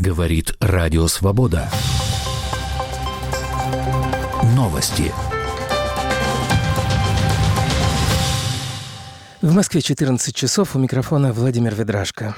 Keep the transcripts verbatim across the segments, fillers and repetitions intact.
Говорит Радио Свобода. Новости. В Москве четырнадцать часов. У микрофона Владимир Ведрашко.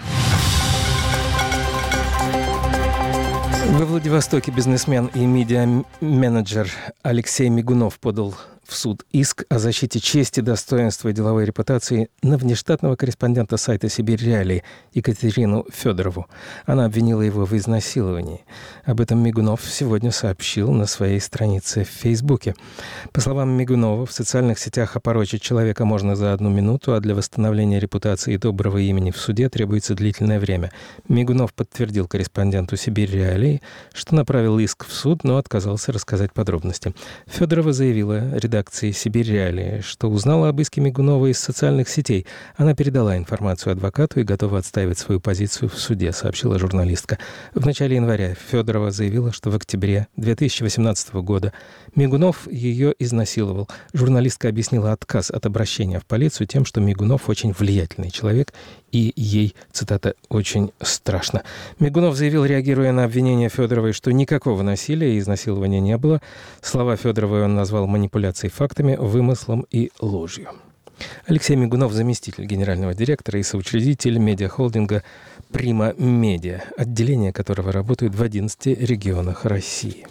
Во Владивостоке бизнесмен и медиа-менеджер Алексей Мигунов подал в суд иск о защите чести, достоинства и деловой репутации на внештатного корреспондента сайта «Сибирь Реалии» Екатерину Федорову. Она обвинила его в изнасиловании. Об этом Мигунов сегодня сообщил на своей странице в Фейсбуке. По словам Мигунова, в социальных сетях опорочить человека можно за одну минуту, а для восстановления репутации и доброго имени в суде требуется длительное время. Мигунов подтвердил корреспонденту «Сибирь Реалии», что направил иск в суд, но отказался рассказать подробности. Федорова заявила редакции «Сибирь Реалии», что узнала об иске Мигунова из социальных сетей. Она передала информацию адвокату и готова отстаивать свою позицию в суде, сообщила журналистка. В начале января Федорова заявила, что в октябре две тысячи восемнадцатого года Мигунов ее изнасиловал. Журналистка объяснила отказ от обращения в полицию тем, что Мигунов очень влиятельный человек, и ей, цитата, «очень страшно». Мигунов заявил, реагируя на обвинение Федоровой, что никакого насилия и изнасилования не было. Слова Федоровой он назвал манипуляцией фактами, вымыслом и ложью. Алексей Мигунов, заместитель генерального директора и соучредитель медиахолдинга «Прима Медиа», отделение которого работает в одиннадцати регионах России.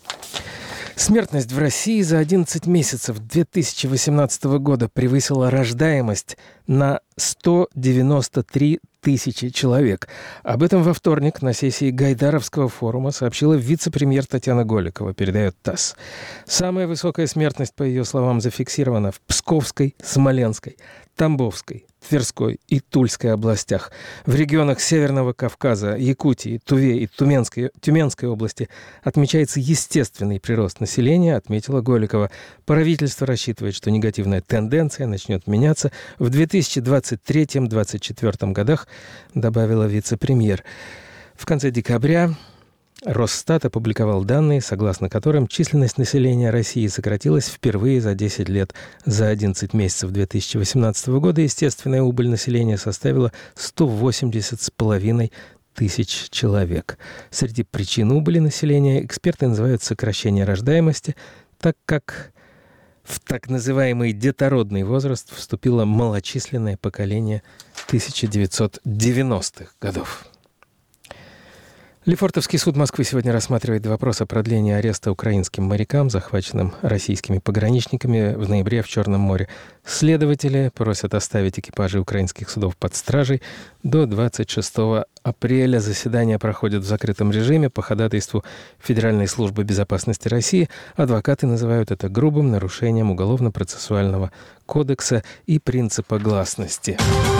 Смертность в России за одиннадцать месяцев две тысячи восемнадцатого года превысила рождаемость на сто девяносто три тысячи человек. Об этом во вторник на сессии Гайдаровского форума сообщила вице-премьер Татьяна Голикова, передает ТАСС. Самая высокая смертность, по ее словам, зафиксирована в Псковской, Смоленской, Тамбовской, Тверской и Тульской областях. В регионах Северного Кавказа, Якутии, Туве и Тюменской, Тюменской области отмечается естественный прирост населения, отметила Голикова. Правительство рассчитывает, что негативная тенденция начнет меняться в две тысячи двадцать третьем — две тысячи двадцать четвёртом годах, добавила вице-премьер. В конце декабря Росстат опубликовал данные, согласно которым численность населения России сократилась впервые за десять лет. За одиннадцать месяцев две тысячи восемнадцатого года естественная убыль населения составила сто восемьдесят с половиной тысяч человек. Среди причин убыли населения эксперты называют сокращение рождаемости, так как в так называемый детородный возраст вступило малочисленное поколение тысяча девятьсот девяностых годов. Лефортовский суд Москвы сегодня рассматривает вопрос о продлении ареста украинским морякам, захваченным российскими пограничниками в ноябре в Черном море. Следователи просят оставить экипажи украинских судов под стражей до двадцать шестого апреля. Заседание проходит в закрытом режиме по ходатайству Федеральной службы безопасности России. Адвокаты называют это грубым нарушением Уголовно-процессуального кодекса и принципа гласности.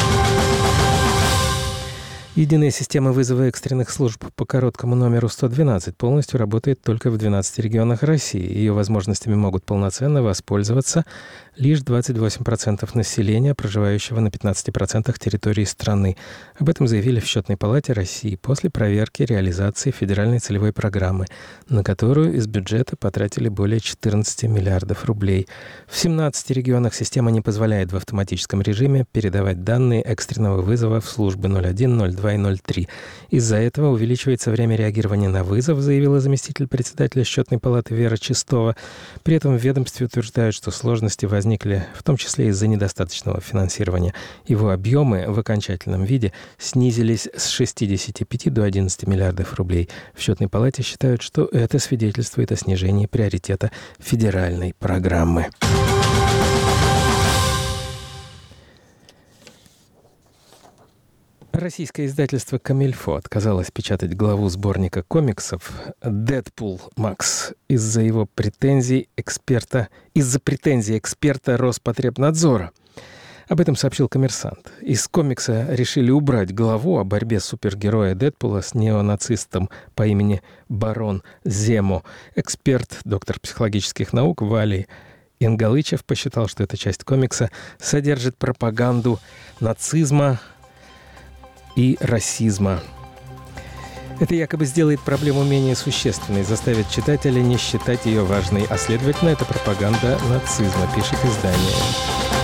Единая система вызова экстренных служб по короткому номеру сто двенадцать полностью работает только в двенадцати регионах России. Ее возможностями могут полноценно воспользоваться лишь двадцать восемь процентов населения, проживающего на пятнадцати процентах территории страны. Об этом заявили в Счетной палате России после проверки реализации федеральной целевой программы, на которую из бюджета потратили более четырнадцати миллиардов рублей. В семнадцати регионах система не позволяет в автоматическом режиме передавать данные экстренного вызова в службы ноль один, ноль два и ноль три. Из-за этого увеличивается время реагирования на вызов, заявила заместитель председателя Счетной палаты Вера Чистова. При этом в ведомстве утверждают, что сложности возникли в том числе из-за недостаточного финансирования. Его объемы в окончательном виде снизились с шестидесяти пяти до одиннадцати миллиардов рублей. В Счетной палате считают, что это свидетельствует о снижении приоритета федеральной программы. Российское издательство «Комильфо» отказалось печатать главу сборника комиксов «Дэдпул Макс» из-за его претензий эксперта, из-за претензий эксперта Роспотребнадзора. Об этом сообщил «Коммерсант». Из комикса решили убрать главу о борьбе супергероя Дэдпула с неонацистом по имени Барон Земо. Эксперт, доктор психологических наук Валий Ингалычев посчитал, что эта часть комикса содержит пропаганду нацизма и расизма. Это якобы сделает проблему менее существенной, заставит читателя не считать ее важной, а следовательно, это пропаганда нацизма, пишет издание.